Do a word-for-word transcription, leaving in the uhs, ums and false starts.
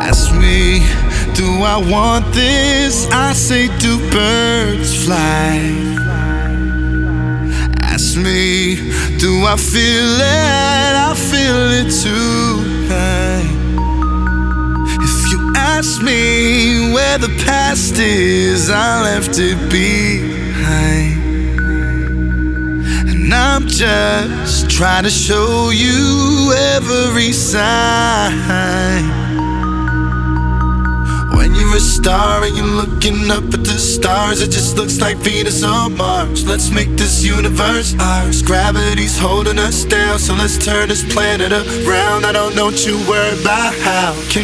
Ask me, do I want this? I say, do birds fly? Ask me, do I feel it? I feel it tonight. If you ask me where the past is, I left it behind. And I'm just trying to show you every sign. When you're a star and you're looking up at the stars, it just looks like Venus or Mars. Let's make this universe ours. Gravity's holding us down, so let's turn this planet around. I don't know what you worry about how. Can